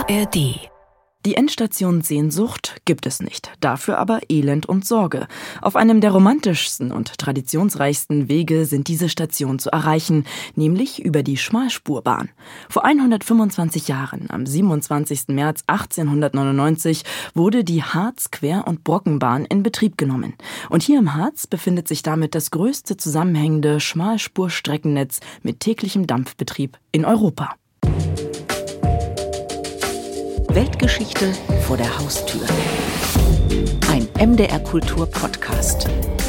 ARD. Die Endstation Sehnsucht gibt es nicht, dafür aber Elend und Sorge. Auf einem der romantischsten und traditionsreichsten Wege sind diese Stationen zu erreichen, nämlich über die Schmalspurbahn. Vor 125 Jahren, am 27. März 1899, wurde die Harz-Quer- und Brockenbahn in Betrieb genommen. Und hier im Harz befindet sich damit das größte zusammenhängende Schmalspurstreckennetz mit täglichem Dampfbetrieb in Europa. Weltgeschichte vor der Haustür. Ein MDR-Kultur-Podcast.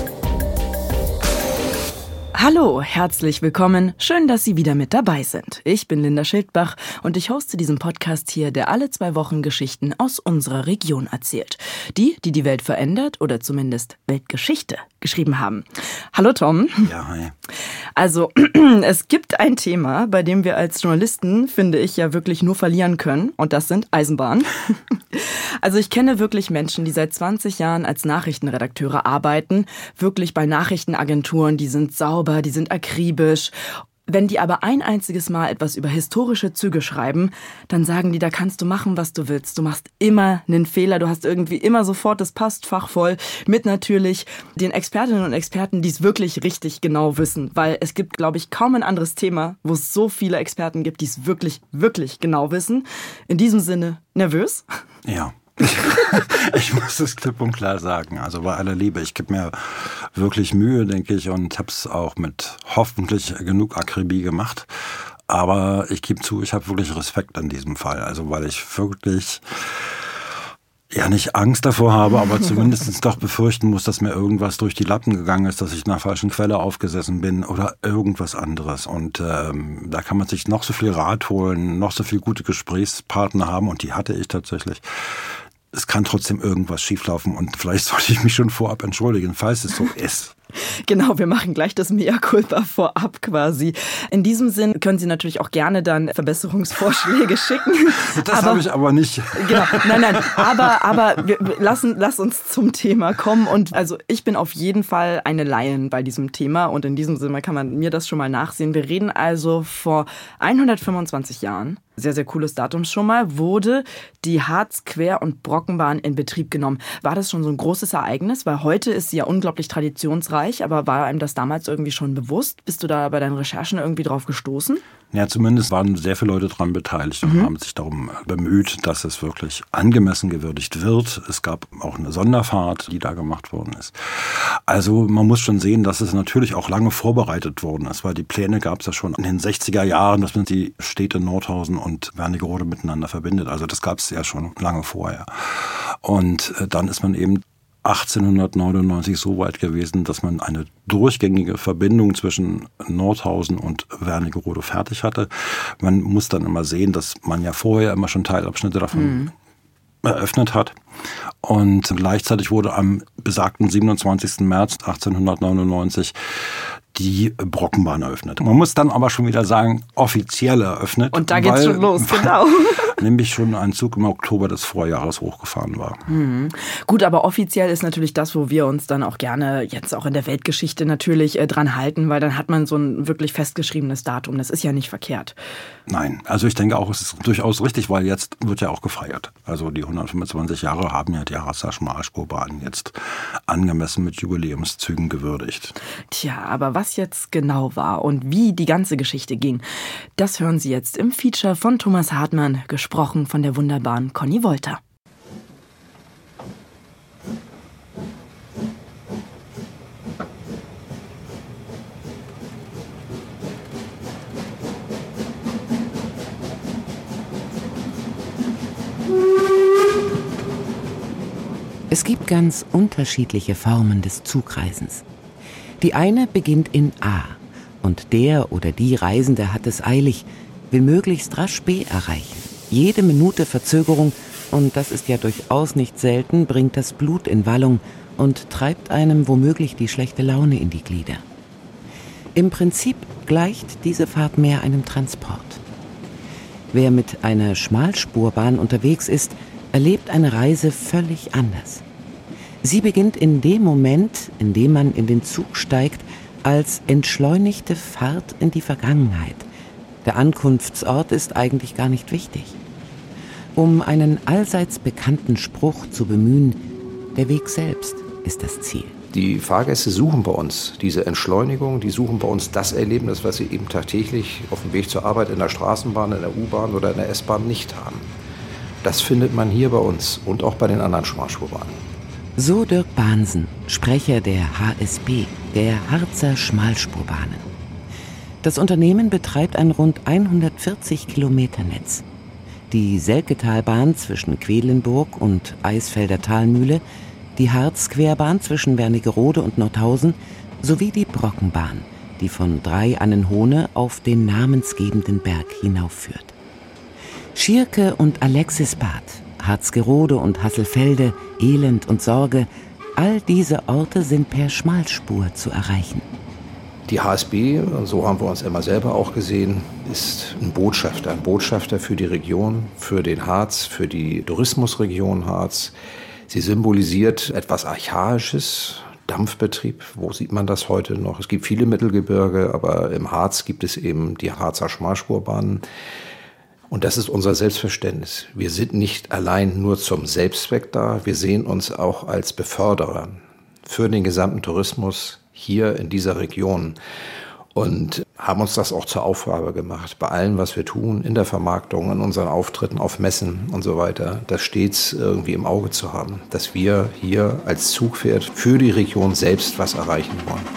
Hallo, herzlich willkommen. Schön, dass Sie wieder mit dabei sind. Ich bin Linda Schildbach und ich hoste diesen Podcast hier, der alle 2 Wochen Geschichten aus unserer Region erzählt. Die Welt verändert oder zumindest Weltgeschichte geschrieben haben. Hallo Tom. Ja, hi. Also, es gibt ein Thema, bei dem wir als Journalisten, finde ich, ja wirklich nur verlieren können. Und das sind Eisenbahnen. Also ich kenne wirklich Menschen, die seit 20 Jahren als Nachrichtenredakteure arbeiten. Wirklich bei Nachrichtenagenturen, die sind sauber, die sind akribisch. Wenn die aber ein einziges Mal etwas über historische Züge schreiben, dann sagen die, da kannst du machen, was du willst. Du machst immer einen Fehler, du hast irgendwie immer sofort das Postfach voll mit natürlich den Expertinnen und Experten, die es wirklich richtig genau wissen. Weil es gibt, glaube ich, kaum ein anderes Thema, wo es so viele Experten gibt, die es wirklich, wirklich genau wissen. In diesem Sinne, nervös? Ja. Ich muss es klipp und klar sagen, also bei aller Liebe, ich gebe mir wirklich Mühe, denke ich, und habe es auch mit hoffentlich genug Akribie gemacht, aber ich gebe zu, ich habe wirklich Respekt in diesem Fall, also weil ich wirklich ja nicht Angst davor habe, aber zumindest doch befürchten muss, dass mir irgendwas durch die Lappen gegangen ist, dass ich in einer falschen Quelle aufgesessen bin oder irgendwas anderes. Und da kann man sich noch so viel Rat holen, noch so viel gute Gesprächspartner haben und die hatte ich tatsächlich. Es kann trotzdem irgendwas schieflaufen und vielleicht sollte ich mich schon vorab entschuldigen, falls es so ist. Genau, wir machen gleich das Mea Culpa vorab quasi. In diesem Sinn können Sie natürlich auch gerne dann Verbesserungsvorschläge schicken. Das habe ich aber nicht. Genau, nein, aber lass uns zum Thema kommen. Und also ich bin auf jeden Fall eine Laien bei diesem Thema und in diesem Sinne kann man mir das schon mal nachsehen. Wir reden also vor 125 Jahren. Sehr, sehr cooles Datum schon mal, wurde die Harz-Quer- und Brockenbahn in Betrieb genommen. War das schon so ein großes Ereignis? Weil heute ist sie ja unglaublich traditionsreich, aber war einem das damals irgendwie schon bewusst? Bist du da bei deinen Recherchen irgendwie drauf gestoßen? Ja, zumindest waren sehr viele Leute daran beteiligt und haben sich darum bemüht, dass es wirklich angemessen gewürdigt wird. Es gab auch eine Sonderfahrt, die da gemacht worden ist. Also man muss schon sehen, dass es natürlich auch lange vorbereitet worden ist, weil die Pläne gab es ja schon in den 60er Jahren, dass man die Städte Nordhausen und Wernigerode miteinander verbindet. Also das gab es ja schon lange vorher. Und dann ist man eben 1899 so weit gewesen, dass man eine durchgängige Verbindung zwischen Nordhausen und Wernigerode fertig hatte. Man muss dann immer sehen, dass man ja vorher immer schon Teilabschnitte davon eröffnet hat. Und gleichzeitig wurde am besagten 27. März 1899 die Brockenbahn eröffnet. Man muss dann aber schon wieder sagen, offiziell eröffnet. Und da geht's schon los, genau. Nämlich schon ein Zug im Oktober des Vorjahres hochgefahren war. Gut, aber offiziell ist natürlich das, wo wir uns dann auch gerne jetzt auch in der Weltgeschichte natürlich dran halten, weil dann hat man so ein wirklich festgeschriebenes Datum. Das ist ja nicht verkehrt. Nein, also ich denke auch, es ist durchaus richtig, weil jetzt wird ja auch gefeiert. Also die 125 Jahre haben ja die Harzer Schmalspurbahn jetzt angemessen mit Jubiläumszügen gewürdigt. Tja, aber was jetzt genau war und wie die ganze Geschichte ging, das hören Sie jetzt im Feature von Thomas Hartmann, gesprochen von der wunderbaren Conny Wolter. Es gibt ganz unterschiedliche Formen des Zugreisens. Die eine beginnt in A und der oder die Reisende hat es eilig, will möglichst rasch B erreichen. Jede Minute Verzögerung, und das ist ja durchaus nicht selten, bringt das Blut in Wallung und treibt einem womöglich die schlechte Laune in die Glieder. Im Prinzip gleicht diese Fahrt mehr einem Transport. Wer mit einer Schmalspurbahn unterwegs ist, erlebt eine Reise völlig anders. Sie beginnt in dem Moment, in dem man in den Zug steigt, als entschleunigte Fahrt in die Vergangenheit. Der Ankunftsort ist eigentlich gar nicht wichtig. Um einen allseits bekannten Spruch zu bemühen, der Weg selbst ist das Ziel. Die Fahrgäste suchen bei uns diese Entschleunigung, die suchen bei uns das Erlebnis, was sie eben tagtäglich auf dem Weg zur Arbeit in der Straßenbahn, in der U-Bahn oder in der S-Bahn nicht haben. Das findet man hier bei uns und auch bei den anderen Schmalspurbahnen. So Dirk Bahnsen, Sprecher der HSB, der Harzer Schmalspurbahnen. Das Unternehmen betreibt ein rund 140 Kilometer Netz. Die Selketalbahn zwischen Quedlinburg und Eisfelder Talmühle, die Harzquerbahn zwischen Wernigerode und Nordhausen sowie die Brockenbahn, die von Drei-Annenhohne auf den namensgebenden Berg hinaufführt. Schierke und Alexisbad, Harzgerode und Hasselfelde, Elend und Sorge, all diese Orte sind per Schmalspur zu erreichen. Die HSB, so haben wir uns immer selber auch gesehen, ist ein Botschafter für die Region, für den Harz, für die Tourismusregion Harz. Sie symbolisiert etwas Archaisches, Dampfbetrieb. Wo sieht man das heute noch? Es gibt viele Mittelgebirge, aber im Harz gibt es eben die Harzer Schmalspurbahnen. Und das ist unser Selbstverständnis. Wir sind nicht allein nur zum Selbstzweck da, wir sehen uns auch als Beförderer für den gesamten Tourismus hier in dieser Region. Und haben uns das auch zur Aufgabe gemacht, bei allem, was wir tun, in der Vermarktung, in unseren Auftritten auf Messen und so weiter, das stets irgendwie im Auge zu haben, dass wir hier als Zugpferd für die Region selbst was erreichen wollen.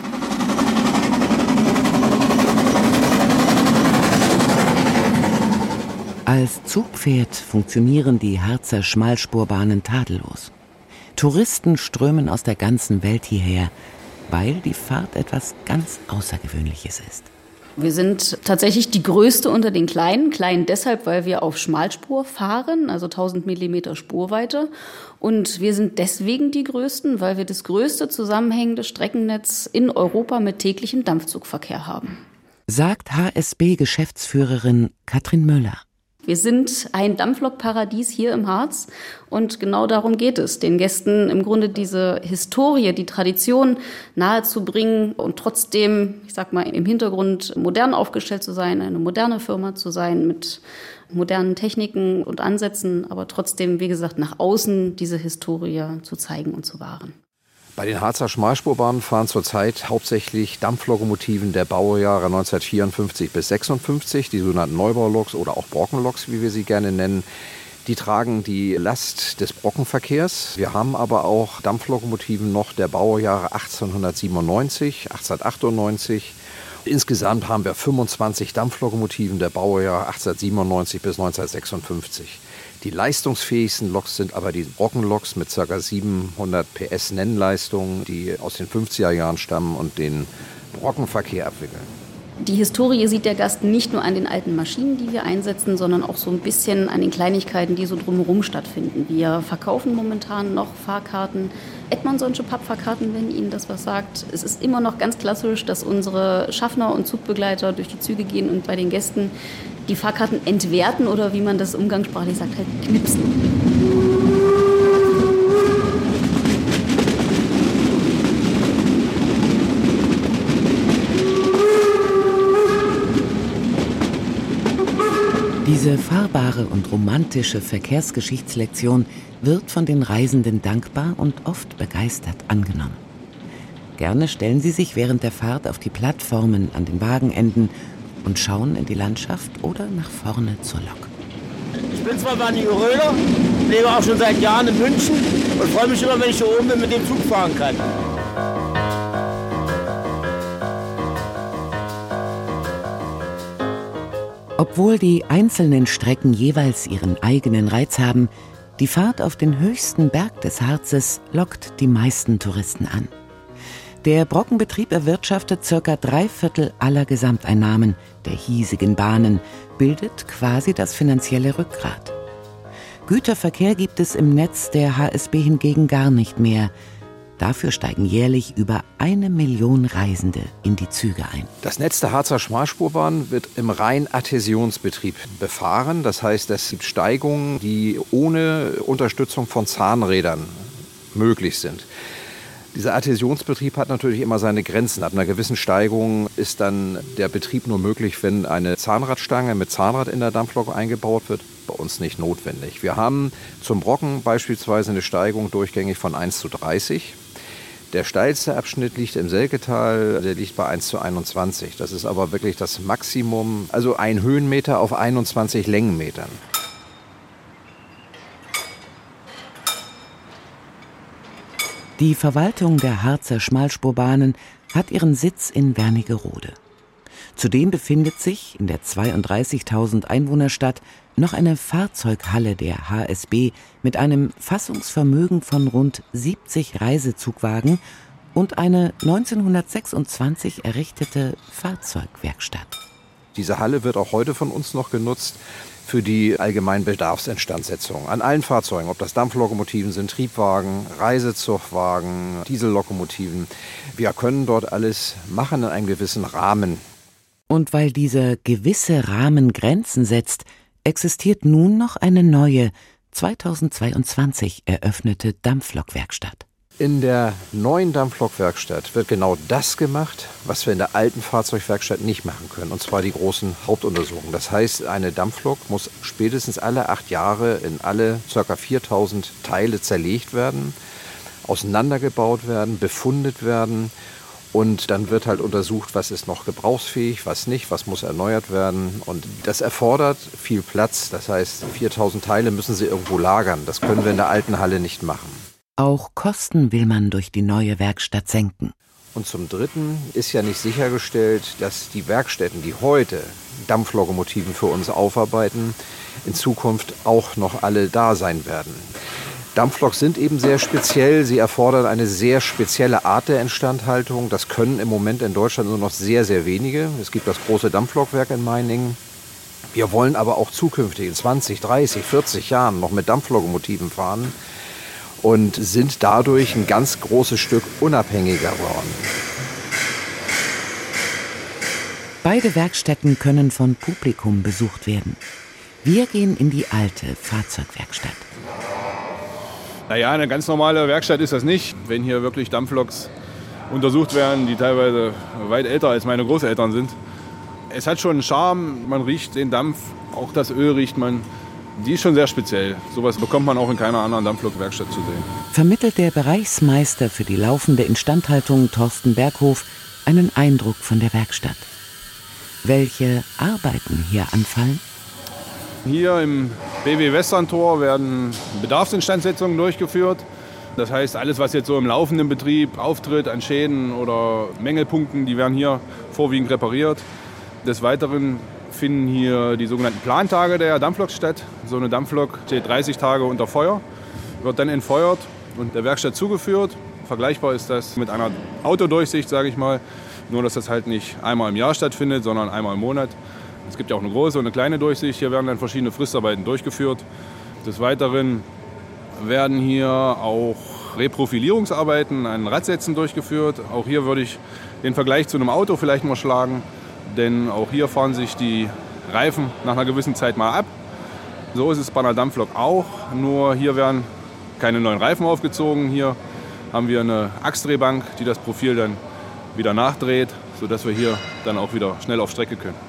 Als Zugpferd funktionieren die Harzer Schmalspurbahnen tadellos. Touristen strömen aus der ganzen Welt hierher, weil die Fahrt etwas ganz Außergewöhnliches ist. Wir sind tatsächlich die größte unter den Kleinen. Klein deshalb, weil wir auf Schmalspur fahren, also 1000 Millimeter Spurweite. Und wir sind deswegen die Größten, weil wir das größte zusammenhängende Streckennetz in Europa mit täglichem Dampfzugverkehr haben. Sagt HSB-Geschäftsführerin Katrin Möller. Wir sind ein Dampflokparadies hier im Harz und genau darum geht es, den Gästen im Grunde diese Historie, die Tradition nahezubringen und trotzdem, ich sag mal, im Hintergrund modern aufgestellt zu sein, eine moderne Firma zu sein mit modernen Techniken und Ansätzen, aber trotzdem, wie gesagt, nach außen diese Historie zu zeigen und zu wahren. Bei den Harzer Schmalspurbahnen fahren zurzeit hauptsächlich Dampflokomotiven der Baujahre 1954 bis 56, die sogenannten Neubauloks oder auch Brockenloks, wie wir sie gerne nennen. Die tragen die Last des Brockenverkehrs. Wir haben aber auch Dampflokomotiven noch der Baujahre 1897, 1898. Insgesamt haben wir 25 Dampflokomotiven der Baujahre 1897 bis 1956. Die leistungsfähigsten Loks sind aber die Brockenloks mit ca. 700 PS Nennleistung, die aus den 50er Jahren stammen und den Brockenverkehr abwickeln. Die Historie sieht der Gast nicht nur an den alten Maschinen, die wir einsetzen, sondern auch so ein bisschen an den Kleinigkeiten, die so drumherum stattfinden. Wir verkaufen momentan noch Fahrkarten, Edmondsonsche Pappfahrkarten, wenn Ihnen das was sagt. Es ist immer noch ganz klassisch, dass unsere Schaffner und Zugbegleiter durch die Züge gehen und bei den Gästen die Fahrkarten entwerten oder wie man das umgangssprachlich sagt, halt knipsen. Diese fahrbare und romantische Verkehrsgeschichtslektion wird von den Reisenden dankbar und oft begeistert angenommen. Gerne stellen sie sich während der Fahrt auf die Plattformen an den Wagenenden und schauen in die Landschaft oder nach vorne zur Lok. Ich bin zwar Werniger Röder, lebe auch schon seit Jahren in München und freue mich immer, wenn ich hier oben bin, mit dem Zug fahren kann. Obwohl die einzelnen Strecken jeweils ihren eigenen Reiz haben, die Fahrt auf den höchsten Berg des Harzes lockt die meisten Touristen an. Der Brockenbetrieb erwirtschaftet ca. 3/4 aller Gesamteinnahmen der hiesigen Bahnen, bildet quasi das finanzielle Rückgrat. Güterverkehr gibt es im Netz der HSB hingegen gar nicht mehr. Dafür steigen jährlich über 1 Million Reisende in die Züge ein. Das Netz der Harzer Schmalspurbahn wird im rein Adhäsionsbetrieb befahren. Das heißt, es gibt Steigungen, die ohne Unterstützung von Zahnrädern möglich sind. Dieser Adhäsionsbetrieb hat natürlich immer seine Grenzen. Ab einer gewissen Steigung ist dann der Betrieb nur möglich, wenn eine Zahnradstange mit Zahnrad in der Dampflok eingebaut wird. Bei uns nicht notwendig. Wir haben zum Brocken beispielsweise eine Steigung durchgängig von 1:30. Der steilste Abschnitt liegt im Selketal, der liegt bei 1:21. Das ist aber wirklich das Maximum, also ein Höhenmeter auf 21 Längenmetern. Die Verwaltung der Harzer Schmalspurbahnen hat ihren Sitz in Wernigerode. Zudem befindet sich in der 32.000 Einwohnerstadt noch eine Fahrzeughalle der HSB mit einem Fassungsvermögen von rund 70 Reisezugwagen und eine 1926 errichtete Fahrzeugwerkstatt. Diese Halle wird auch heute von uns noch genutzt für die allgemeinen Bedarfsinstandsetzung an allen Fahrzeugen, ob das Dampflokomotiven sind, Triebwagen, Reisezugwagen, Diesellokomotiven. Wir können dort alles machen in einem gewissen Rahmen. Und weil dieser gewisse Rahmen Grenzen setzt, existiert nun noch eine neue, 2022 eröffnete Dampflokwerkstatt. In der neuen Dampflokwerkstatt wird genau das gemacht, was wir in der alten Fahrzeugwerkstatt nicht machen können, und zwar die großen Hauptuntersuchungen. Das heißt, eine Dampflok muss spätestens alle 8 Jahre in alle ca. 4.000 Teile zerlegt werden, auseinandergebaut werden, befundet werden. Und dann wird halt untersucht, was ist noch gebrauchsfähig, was nicht, was muss erneuert werden. Und das erfordert viel Platz. Das heißt, 4.000 Teile müssen Sie irgendwo lagern. Das können wir in der alten Halle nicht machen. Auch Kosten will man durch die neue Werkstatt senken. Und zum Dritten ist ja nicht sichergestellt, dass die Werkstätten, die heute Dampflokomotiven für uns aufarbeiten, in Zukunft auch noch alle da sein werden. Dampfloks sind eben sehr speziell. Sie erfordern eine sehr spezielle Art der Instandhaltung. Das können im Moment in Deutschland nur noch sehr, sehr wenige. Es gibt das große Dampflokwerk in Meiningen. Wir wollen aber auch zukünftig in 20, 30, 40 Jahren noch mit Dampflokomotiven fahren und sind dadurch ein ganz großes Stück unabhängiger geworden. Beide Werkstätten können von Publikum besucht werden. Wir gehen in die alte Fahrzeugwerkstatt. Naja, eine ganz normale Werkstatt ist das nicht. Wenn hier wirklich Dampfloks untersucht werden, die teilweise weit älter als meine Großeltern sind. Es hat schon einen Charme, man riecht den Dampf, auch das Öl riecht man. Die ist schon sehr speziell. Sowas bekommt man auch in keiner anderen Dampflokwerkstatt zu sehen. Vermittelt der Bereichsmeister für die laufende Instandhaltung Thorsten Berghof einen Eindruck von der Werkstatt. Welche Arbeiten hier anfallen? Hier im BW Westerntor werden Bedarfsinstandsetzungen durchgeführt. Das heißt, alles, was jetzt so im laufenden Betrieb auftritt an Schäden oder Mängelpunkten, die werden hier vorwiegend repariert. Des Weiteren finden hier die sogenannten Plantage der Dampfloks statt. So eine Dampflok steht 30 Tage unter Feuer, wird dann entfeuert und der Werkstatt zugeführt. Vergleichbar ist das mit einer Autodurchsicht, sage ich mal. Nur, dass das halt nicht einmal im Jahr stattfindet, sondern einmal im Monat. Es gibt ja auch eine große und eine kleine Durchsicht. Hier werden dann verschiedene Fristarbeiten durchgeführt. Des Weiteren werden hier auch Reprofilierungsarbeiten an Radsätzen durchgeführt. Auch hier würde ich den Vergleich zu einem Auto vielleicht mal schlagen. Denn auch hier fahren sich die Reifen nach einer gewissen Zeit mal ab. So ist es bei einer Dampflok auch. Nur hier werden keine neuen Reifen aufgezogen. Hier haben wir eine Achsdrehbank, die das Profil dann wieder nachdreht, sodass wir hier dann auch wieder schnell auf Strecke können.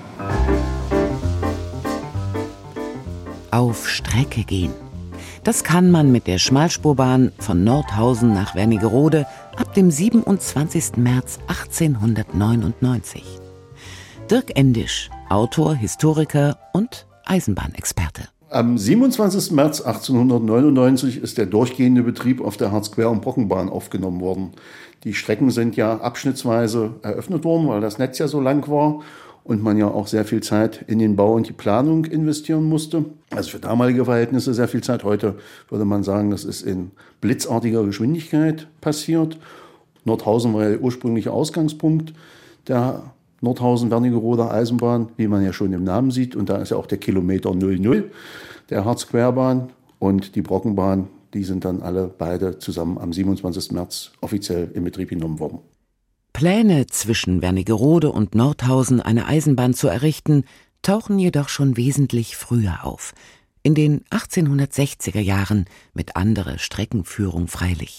Auf Strecke gehen. Das kann man mit der Schmalspurbahn von Nordhausen nach Wernigerode ab dem 27. März 1899. Dirk Endisch, Autor, Historiker und Eisenbahnexperte. Am 27. März 1899 ist der durchgehende Betrieb auf der Harzquer- und Brockenbahn aufgenommen worden. Die Strecken sind ja abschnittsweise eröffnet worden, weil das Netz ja so lang war und man ja auch sehr viel Zeit in den Bau und die Planung investieren musste. Also für damalige Verhältnisse sehr viel Zeit. Heute würde man sagen, das ist in blitzartiger Geschwindigkeit passiert. Nordhausen war ja der ursprüngliche Ausgangspunkt der Nordhausen-Wernigerode Eisenbahn, wie man ja schon im Namen sieht. Und da ist ja auch der Kilometer 00 der Harzquerbahn und die Brockenbahn. Die sind dann alle beide zusammen am 27. März offiziell in Betrieb genommen worden. Pläne, zwischen Wernigerode und Nordhausen eine Eisenbahn zu errichten, tauchen jedoch schon wesentlich früher auf. In den 1860er Jahren mit anderer Streckenführung freilich.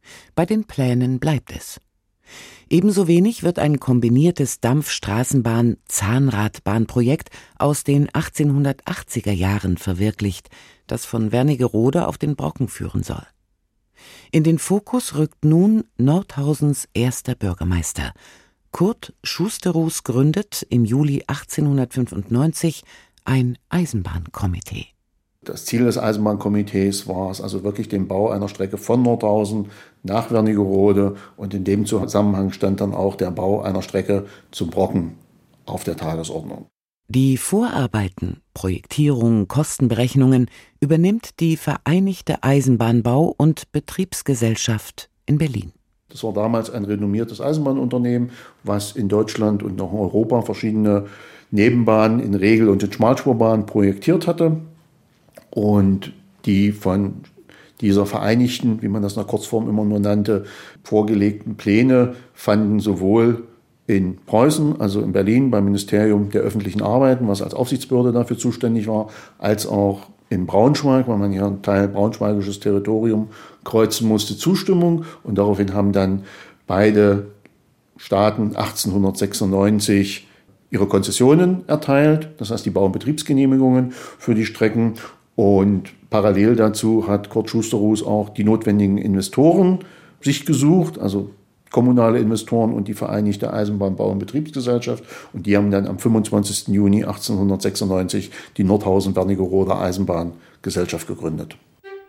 Bei den Plänen bleibt es. Ebenso wenig wird ein kombiniertes Dampfstraßenbahn-Zahnradbahnprojekt aus den 1880er Jahren verwirklicht, das von Wernigerode auf den Brocken führen soll. In den Fokus rückt nun Nordhausens erster Bürgermeister. Kurt Schusterus gründet im Juli 1895 ein Eisenbahnkomitee. Das Ziel des Eisenbahnkomitees war es also wirklich den Bau einer Strecke von Nordhausen nach Wernigerode, und in dem Zusammenhang stand dann auch der Bau einer Strecke zum Brocken auf der Tagesordnung. Die Vorarbeiten, Projektierung, Kostenberechnungen übernimmt die Vereinigte Eisenbahnbau- und Betriebsgesellschaft in Berlin. Das war damals ein renommiertes Eisenbahnunternehmen, was in Deutschland und auch in Europa verschiedene Nebenbahnen in Regel- und in Schmalspurbahnen projektiert hatte. Und die von dieser vereinigten, wie man das in der Kurzform immer nur nannte, vorgelegten Pläne fanden sowohl in Preußen, also in Berlin beim Ministerium der öffentlichen Arbeiten, was als Aufsichtsbehörde dafür zuständig war, als auch in Braunschweig, weil man ja ein Teil braunschweigisches Territorium kreuzen musste, Zustimmung. Und daraufhin haben dann beide Staaten 1896 ihre Konzessionen erteilt, das heißt die Bau- und Betriebsgenehmigungen für die Strecken. Und parallel dazu hat Kurt Schusterus auch die notwendigen Investoren sich gesucht, also kommunale Investoren und die Vereinigte Eisenbahnbau- und Betriebsgesellschaft. Und die haben dann am 25. Juni 1896 die Nordhausen-Wernigerode Eisenbahngesellschaft gegründet.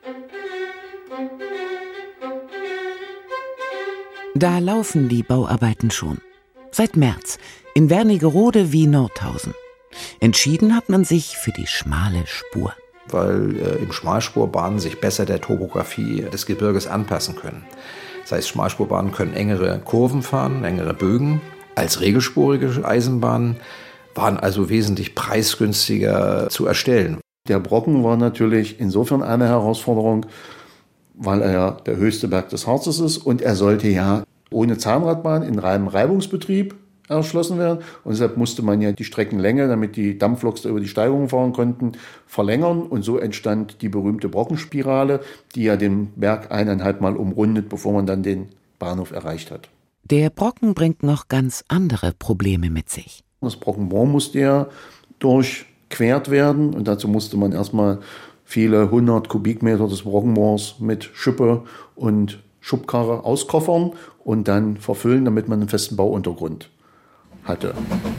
Da laufen die Bauarbeiten schon. Seit März, in Wernigerode wie Nordhausen. Entschieden hat man sich für die schmale Spur. Weil im Schmalspurbahnen sich besser der Topografie des Gebirges anpassen können. Das heißt, Schmalspurbahnen können engere Kurven fahren, engere Bögen. Als regelspurige Eisenbahnen waren also wesentlich preisgünstiger zu erstellen. Der Brocken war natürlich insofern eine Herausforderung, weil er ja der höchste Berg des Harzes ist und er sollte ja ohne Zahnradbahn in reinem Reibungsbetrieb erschlossen werden. Und deshalb musste man ja die Streckenlänge, damit die Dampfloks da über die Steigungen fahren konnten, verlängern. Und so entstand die berühmte Brockenspirale, die ja den Berg 1,5 Mal umrundet, bevor man dann den Bahnhof erreicht hat. Der Brocken bringt noch ganz andere Probleme mit sich. Das Brockenmoor musste ja durchquert werden. Und dazu musste man erstmal viele 100 Kubikmeter des Brockenmoors mit Schippe und Schubkarre auskoffern und dann verfüllen, damit man einen festen Bauuntergrund hatte.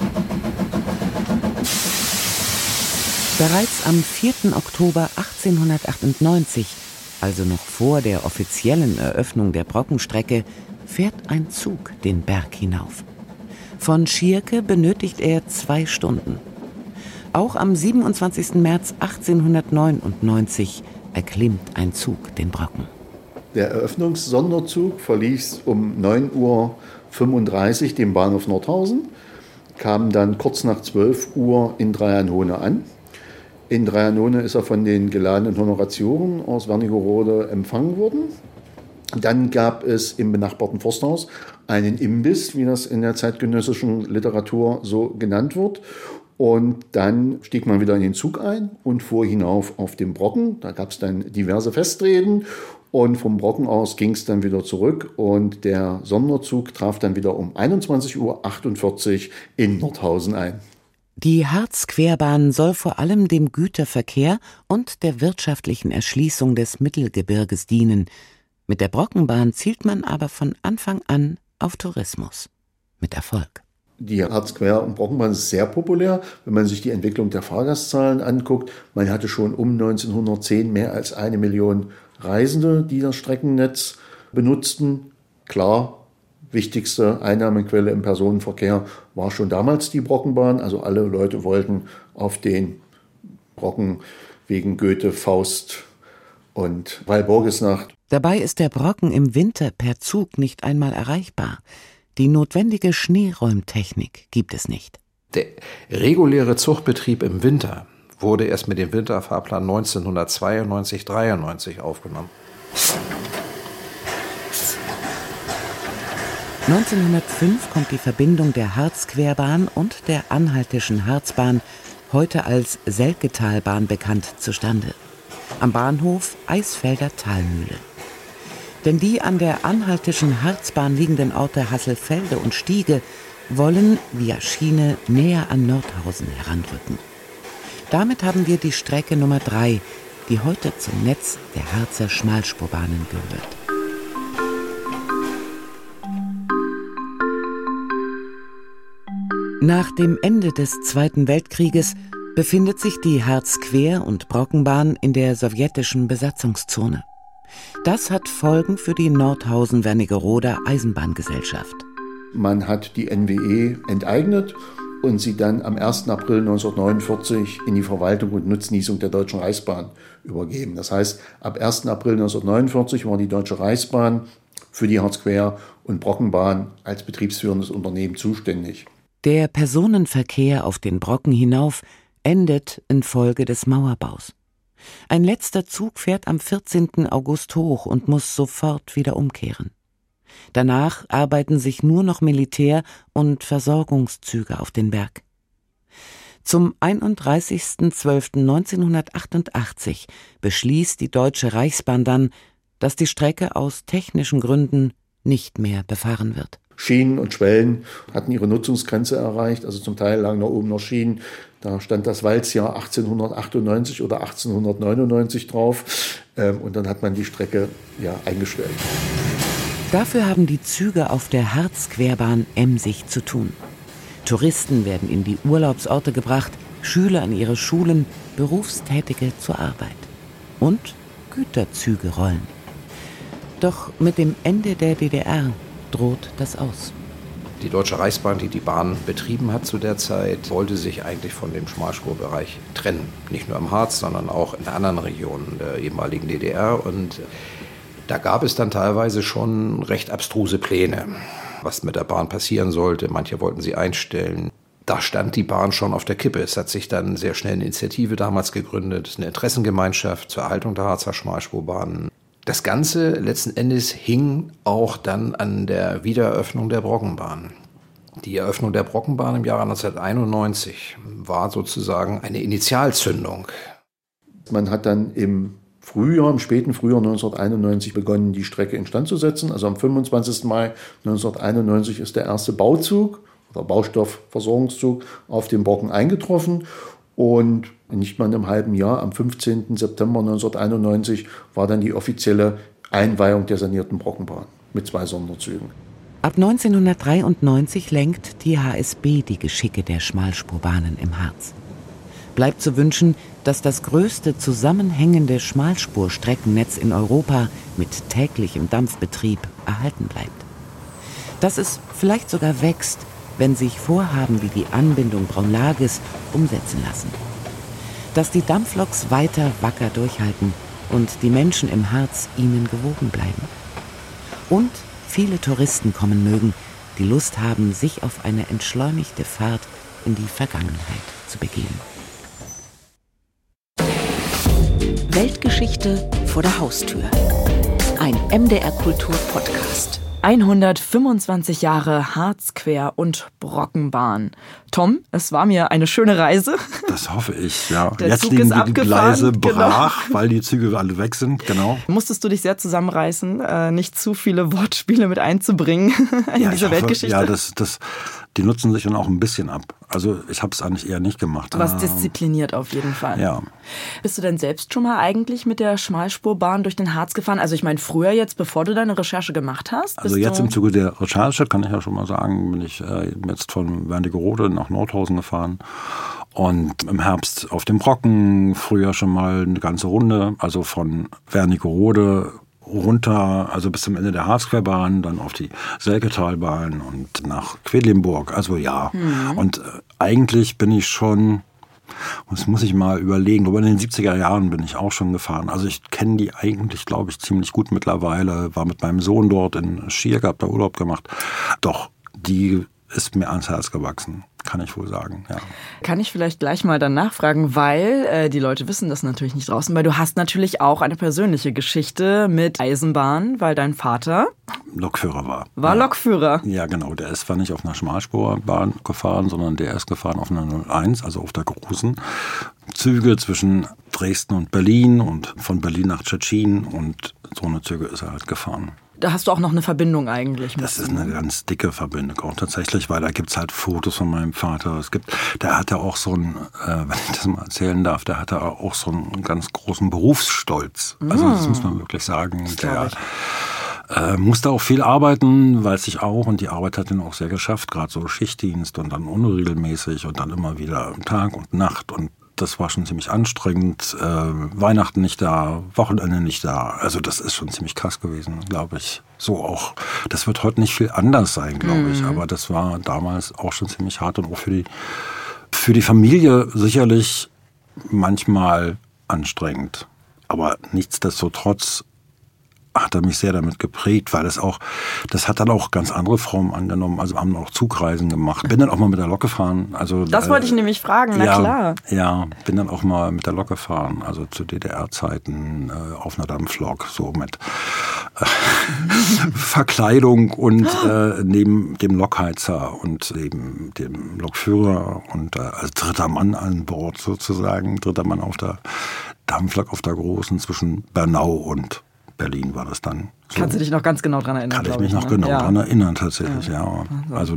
Bereits am 4. Oktober 1898, also noch vor der offiziellen Eröffnung der Brockenstrecke, fährt ein Zug den Berg hinauf. Von Schierke benötigt er 2 Stunden. Auch am 27. März 1899 erklimmt ein Zug den Brocken. Der Eröffnungssonderzug verließ um 9:35 Uhr den Bahnhof Nordhausen, kam dann kurz nach 12 Uhr in Dreianhone an. In Dreianhone ist er von den geladenen Honoratioren aus Wernigerode empfangen worden. Dann gab es im benachbarten Forsthaus einen Imbiss, wie das in der zeitgenössischen Literatur so genannt wird. Und dann stieg man wieder in den Zug ein und fuhr hinauf auf den Brocken. Da gab es dann diverse Festreden. Und vom Brocken aus ging es dann wieder zurück und der Sonderzug traf dann wieder um 21:48 Uhr in Nordhausen ein. Die Harzquerbahn soll vor allem dem Güterverkehr und der wirtschaftlichen Erschließung des Mittelgebirges dienen. Mit der Brockenbahn zielt man aber von Anfang an auf Tourismus. Mit Erfolg. Die Harzquer- und Brockenbahn ist sehr populär, wenn man sich die Entwicklung der Fahrgastzahlen anguckt. Man hatte schon um 1910 mehr als 1 Million Reisende, die das Streckennetz benutzten. Klar, wichtigste Einnahmequelle im Personenverkehr war schon damals die Brockenbahn. Also alle Leute wollten auf den Brocken wegen Goethe, Faust und Walpurgisnacht. Dabei ist der Brocken im Winter per Zug nicht einmal erreichbar. Die notwendige Schneeräumtechnik gibt es nicht. Der reguläre Zugbetrieb im Winter wurde erst mit dem Winterfahrplan 1992/93 aufgenommen. 1905 kommt die Verbindung der Harzquerbahn und der anhaltischen Harzbahn, heute als Selketalbahn bekannt, zustande. Am Bahnhof Eisfelder Talmühle. Denn die an der anhaltischen Harzbahn liegenden Orte Hasselfelde und Stiege wollen via Schiene näher an Nordhausen heranrücken. Damit haben wir die Strecke Nummer 3, die heute zum Netz der Harzer Schmalspurbahnen gehört. Nach dem Ende des Zweiten Weltkrieges befindet sich die Harzquer- und Brockenbahn in der sowjetischen Besatzungszone. Das hat Folgen für die Nordhausen-Wernigerode Eisenbahngesellschaft. Man hat die NWE enteignet und sie dann am 1. April 1949 in die Verwaltung und Nutznießung der Deutschen Reichsbahn übergeben. Das heißt, ab 1. April 1949 war die Deutsche Reichsbahn für die Harzquer- und Brockenbahn als betriebsführendes Unternehmen zuständig. Der Personenverkehr auf den Brocken hinauf endet infolge des Mauerbaus. Ein letzter Zug fährt am 14. August hoch und muss sofort wieder umkehren. Danach arbeiten sich nur noch Militär- und Versorgungszüge auf den Berg. Zum 31.12.1988 beschließt die Deutsche Reichsbahn dann, dass die Strecke aus technischen Gründen nicht mehr befahren wird. Schienen und Schwellen hatten ihre Nutzungsgrenze erreicht, also zum Teil lagen da oben noch Schienen. Da stand das Walzjahr 1898 oder 1899 drauf und dann hat man die Strecke eingestellt. Dafür haben die Züge auf der Harzquerbahn emsig zu tun. Touristen werden in die Urlaubsorte gebracht, Schüler in ihre Schulen, Berufstätige zur Arbeit. Und Güterzüge rollen. Doch mit dem Ende der DDR droht das aus. Die Deutsche Reichsbahn, die die Bahn betrieben hat zu der Zeit, wollte sich eigentlich von dem Schmalspurbereich trennen. Nicht nur im Harz, sondern auch in anderen Regionen der ehemaligen DDR. Und da gab es dann teilweise schon recht abstruse Pläne, was mit der Bahn passieren sollte. Manche wollten sie einstellen. Da stand die Bahn schon auf der Kippe. Es hat sich dann sehr schnell eine Initiative damals gegründet, eine Interessengemeinschaft zur Erhaltung der Harzer Schmalspurbahnen. Das Ganze letzten Endes hing auch dann an der Wiedereröffnung der Brockenbahn. Die Eröffnung der Brockenbahn im Jahre 1991 war sozusagen eine Initialzündung. Man hat dann im späten Frühjahr 1991 begonnen, die Strecke instand zu setzen. Also am 25. Mai 1991 ist der erste Bauzug oder Baustoffversorgungszug auf dem Brocken eingetroffen. Und nicht mal in einem halben Jahr, am 15. September 1991, war dann die offizielle Einweihung der sanierten Brockenbahn mit 2 Sonderzügen. Ab 1993 lenkt die HSB die Geschicke der Schmalspurbahnen im Harz. Bleibt zu wünschen, dass das größte zusammenhängende Schmalspurstreckennetz in Europa mit täglichem Dampfbetrieb erhalten bleibt. Dass es vielleicht sogar wächst, wenn sich Vorhaben wie die Anbindung Braunlages umsetzen lassen. Dass die Dampfloks weiter wacker durchhalten und die Menschen im Harz ihnen gewogen bleiben. Und viele Touristen kommen mögen, die Lust haben, sich auf eine entschleunigte Fahrt in die Vergangenheit zu begeben. Weltgeschichte vor der Haustür. Ein MDR-Kultur-Podcast. 125 Jahre Harzquer- und Brockenbahn. Tom, es war mir eine schöne Reise. Das hoffe ich, ja. Der Jetzt Zug liegen ist die Gleise abgefahren, brach, weil die Züge alle weg sind, genau. Musstest du dich sehr zusammenreißen, nicht zu viele Wortspiele mit einzubringen in diese Weltgeschichte? Ja, die nutzen sich dann auch ein bisschen ab. Also ich habe es eigentlich eher nicht gemacht. Du warst diszipliniert auf jeden Fall. Ja. Bist du denn selbst schon mal eigentlich mit der Schmalspurbahn durch den Harz gefahren? Also ich meine, früher jetzt, bevor du deine Recherche gemacht hast? Also jetzt im Zuge der Recherche, kann ich ja schon mal sagen, bin ich jetzt von Wernigerode nach Nordhausen gefahren. Und im Herbst auf dem Brocken, früher schon mal eine ganze Runde, also von Wernigerode runter, also bis zum Ende der Harzquerbahn, dann auf die Selketalbahn und nach Quedlinburg. Also ja. Und eigentlich bin ich schon, das muss ich mal überlegen, aber in den 70er Jahren bin ich auch schon gefahren. Also ich kenne die eigentlich, glaube ich, ziemlich gut mittlerweile. War mit meinem Sohn dort in Schier, hab da Urlaub gemacht. Doch, die ist mir ans Herz gewachsen, kann ich wohl sagen, ja. Kann ich vielleicht gleich mal dann nachfragen, weil die Leute wissen das natürlich nicht draußen, weil du hast natürlich auch eine persönliche Geschichte mit Eisenbahn, weil dein Vater Lokführer war. War ja. Lokführer? Ja, genau. Der ist zwar nicht auf einer Schmalspurbahn gefahren, sondern der ist gefahren auf einer 01, also auf der großen Züge zwischen Dresden und Berlin und von Berlin nach Tschetschen und So eine Züge ist er halt gefahren. Da hast du auch noch eine Verbindung eigentlich. Das ist eine ganz dicke Verbindung auch tatsächlich, weil da gibt's halt Fotos von meinem Vater. Der hatte auch so einen, wenn ich das mal erzählen darf, der hatte auch so einen ganz großen Berufsstolz. Also das muss man wirklich sagen. Der musste auch viel arbeiten, weiß ich auch. Und die Arbeit hat ihn auch sehr geschafft, gerade so Schichtdienst und dann unregelmäßig und dann immer wieder Tag und Nacht. Und das war schon ziemlich anstrengend. Weihnachten nicht da, Wochenende nicht da. Also das ist schon ziemlich krass gewesen, glaube ich. So auch. Das wird heute nicht viel anders sein, glaube ich. Aber das war damals auch schon ziemlich hart und auch für die Familie sicherlich manchmal anstrengend. Aber nichtsdestotrotz hat er mich sehr damit geprägt, weil das hat dann auch ganz andere Formen angenommen. Also wir haben auch Zugreisen gemacht. Bin dann auch mal mit der Lok gefahren. Also, das wollte ich nämlich fragen, na klar. Ja, bin dann auch mal mit der Lok gefahren, also zu DDR-Zeiten auf einer Dampflok, so mit Verkleidung und neben dem Lokheizer und neben dem Lokführer und als dritter Mann an Bord sozusagen, dritter Mann auf der Dampflok, auf der großen zwischen Bernau und Berlin war das dann. So. Kannst du dich noch ganz genau dran erinnern? Kann ich mich noch genau dran erinnern, tatsächlich, ja. Also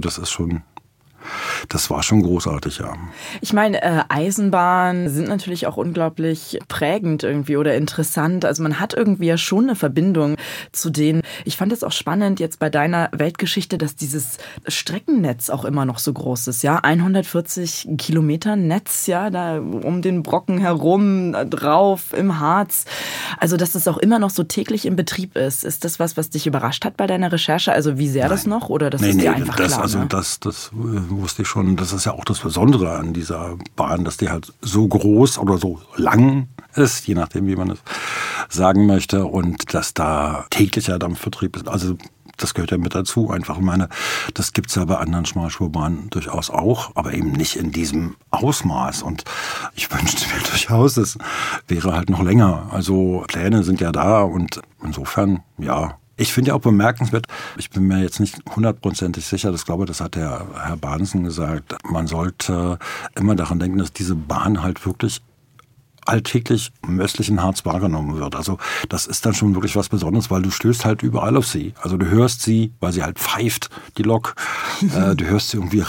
das war schon großartig, ja. Ich meine, Eisenbahnen sind natürlich auch unglaublich prägend irgendwie oder interessant. Also man hat irgendwie ja schon eine Verbindung zu denen. Ich fand es auch spannend jetzt bei deiner Weltgeschichte, dass dieses Streckennetz auch immer noch so groß ist, ja. 140 Kilometer Netz, ja, da um den Brocken herum, drauf, im Harz. Also dass es auch immer noch so täglich im Betrieb ist. Ist das was dich überrascht hat bei deiner Recherche? Also wie sehr das noch? Oder das ist dir einfach klar? Also ne? Das wusste ich schon. Das ist ja auch das Besondere an dieser Bahn, dass die halt so groß oder so lang ist, je nachdem, wie man es sagen möchte, und dass da täglicher Dampfbetrieb ist. Also das gehört ja mit dazu einfach. Ich meine, das gibt's ja bei anderen Schmalspurbahnen durchaus auch, aber eben nicht in diesem Ausmaß. Und ich wünschte mir durchaus, es wäre halt noch länger. Also Pläne sind ja da und insofern, ja. Ich finde ja auch bemerkenswert, ich bin mir jetzt nicht 100% sicher, das hat der Herr Bahnsen gesagt, man sollte immer daran denken, dass diese Bahn halt wirklich alltäglich im östlichen Harz wahrgenommen wird. Also das ist dann schon wirklich was Besonderes, weil du stößt halt überall auf sie. Also du hörst sie, weil sie halt pfeift, die Lok. Du hörst sie irgendwie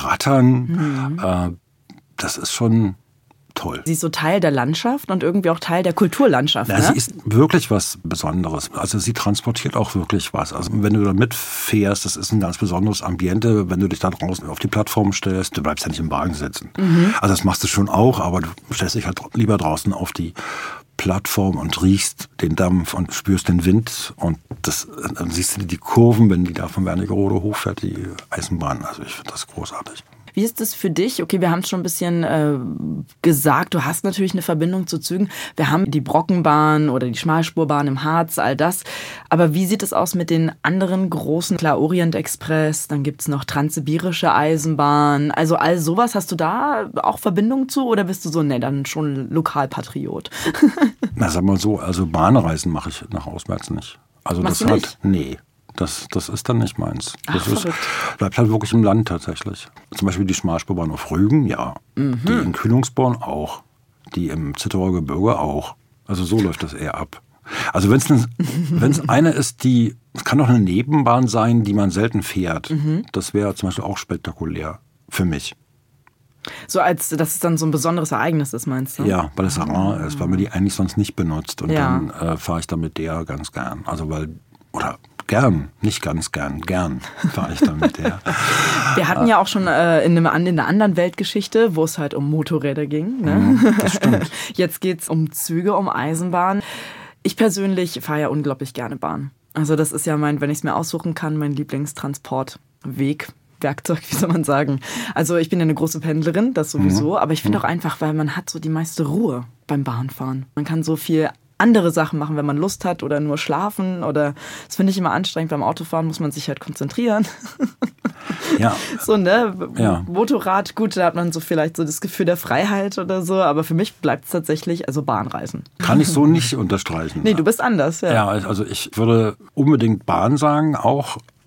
rattern. Das ist schon toll. Sie ist so Teil der Landschaft und irgendwie auch Teil der Kulturlandschaft. Ja, ne? Sie ist wirklich was Besonderes. Also sie transportiert auch wirklich was. Also wenn du da mitfährst, das ist ein ganz besonderes Ambiente, wenn du dich da draußen auf die Plattform stellst. Du bleibst ja nicht im Wagen sitzen. Also das machst du schon auch, aber du stellst dich halt lieber draußen auf die Plattform und riechst den Dampf und spürst den Wind. Und dann siehst du die Kurven, wenn die da von Wernigerode hochfährt, die Eisenbahn. Also ich finde das großartig. Wie ist es für dich? Okay, wir haben es schon ein bisschen gesagt, du hast natürlich eine Verbindung zu Zügen. Wir haben die Brockenbahn oder die Schmalspurbahn im Harz, all das. Aber wie sieht es aus mit den anderen großen? Klar, Orient Express, dann gibt's noch Transsibirische Eisenbahn. Also all sowas, hast du da auch Verbindung zu oder bist du so, nee, dann schon Lokalpatriot? Na, sag mal so, also Bahnreisen mache ich nach auswärts nicht. Also Machst das du hat, nicht? nee. Das ist dann nicht meins. Ach, Das bleibt halt wirklich im Land tatsächlich. Zum Beispiel die Schmalspurbahn auf Rügen, ja. Die in Kühlungsborn auch. Die im Zittauer Gebirge auch. Also so läuft das eher ab. Also wenn es eine ist, es kann doch eine Nebenbahn sein, die man selten fährt. Das wäre zum Beispiel auch spektakulär für mich. So dass es dann so ein besonderes Ereignis ist, meinst du? Ja, weil es rar ist, weil man die eigentlich sonst nicht benutzt. Und dann fahre ich dann mit der ganz gern. Also nicht ganz gern fahre ich dann mit der. Wir hatten ja auch schon in einer anderen Weltgeschichte, wo es halt um Motorräder ging. Ne? Das stimmt. Jetzt geht's um Züge, um Eisenbahn. Ich persönlich fahre ja unglaublich gerne Bahn. Also das ist ja wenn ich es mir aussuchen kann, mein Lieblingstransportweg. Werkzeug, wie soll man sagen. Also ich bin ja eine große Pendlerin, das sowieso, aber ich finde auch einfach, weil man hat so die meiste Ruhe beim Bahnfahren. Man kann so viel andere Sachen machen, wenn man Lust hat oder nur schlafen oder das finde ich immer anstrengend. Beim Autofahren muss man sich halt konzentrieren. Ja. So, ne? Ja. Motorrad, gut, da hat man so vielleicht so das Gefühl der Freiheit oder so, aber für mich bleibt es tatsächlich Bahnreisen. Kann ich so nicht unterstreichen. Nee, du bist anders, ja. Ja, also ich würde unbedingt Bahn sagen, auch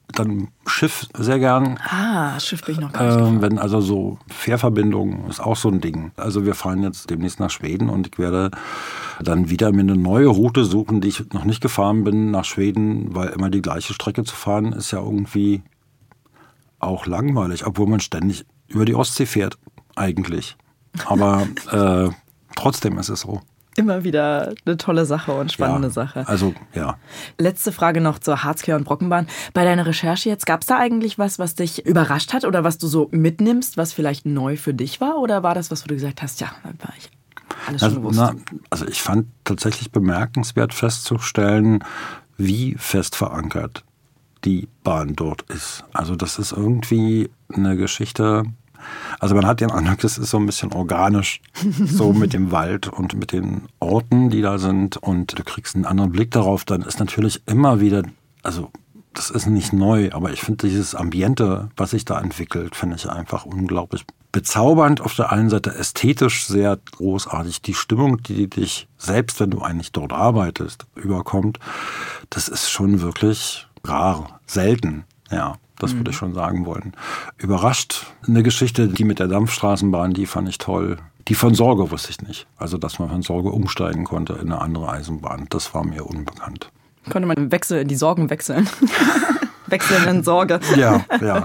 Dann Schiff sehr gern. Schiff bin ich noch gar nicht gefahren. Wenn also so Fährverbindungen ist auch so ein Ding. Also wir fahren jetzt demnächst nach Schweden und ich werde dann wieder mir eine neue Route suchen, die ich noch nicht gefahren bin nach Schweden, weil immer die gleiche Strecke zu fahren ist ja irgendwie auch langweilig, obwohl man ständig über die Ostsee fährt eigentlich. Aber trotzdem ist es so. Immer wieder eine tolle Sache und spannende Sache. Also, ja. Letzte Frage noch zur Harzquer- und Brockenbahn. Bei deiner Recherche jetzt, gab es da eigentlich was dich überrascht hat oder was du so mitnimmst, was vielleicht neu für dich war? Oder war das was, wo du gesagt hast, ja, da war ich alles schon gewusst? Also ich fand tatsächlich bemerkenswert festzustellen, wie fest verankert die Bahn dort ist. Also das ist irgendwie eine Geschichte. Also man hat den Eindruck, das ist so ein bisschen organisch, so mit dem Wald und mit den Orten, die da sind, und du kriegst einen anderen Blick darauf. Dann ist natürlich immer wieder, also das ist nicht neu, aber ich finde dieses Ambiente, was sich da entwickelt, finde ich einfach unglaublich bezaubernd. Auf der einen Seite ästhetisch sehr großartig. Die Stimmung, die dich, selbst wenn du eigentlich dort arbeitest, überkommt, das ist schon wirklich rar, selten, ja. Das würde ich schon sagen wollen. Überrascht eine Geschichte, die mit der Dampfstraßenbahn, die fand ich toll. Die von Sorge wusste ich nicht. Also, dass man von Sorge umsteigen konnte in eine andere Eisenbahn, das war mir unbekannt. Konnte man die Sorgen wechseln? Wechseln in Sorge. Ja.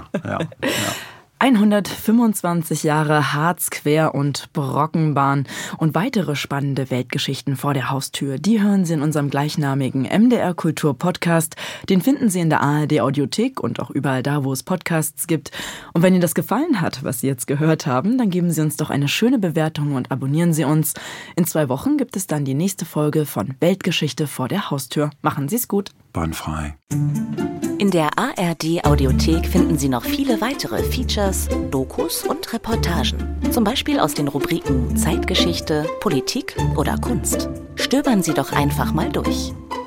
125 Jahre Harzquer- und Brockenbahn und weitere spannende Weltgeschichten vor der Haustür, die hören Sie in unserem gleichnamigen MDR Kultur Podcast. Den finden Sie in der ARD Audiothek und auch überall da, wo es Podcasts gibt. Und wenn Ihnen das gefallen hat, was Sie jetzt gehört haben, dann geben Sie uns doch eine schöne Bewertung und abonnieren Sie uns. In 2 Wochen gibt es dann die nächste Folge von Weltgeschichte vor der Haustür. Machen Sie es gut. Bahnfrei. In der ARD Audiothek finden Sie noch viele weitere Features, Dokus und Reportagen. Zum Beispiel aus den Rubriken Zeitgeschichte, Politik oder Kunst. Stöbern Sie doch einfach mal durch.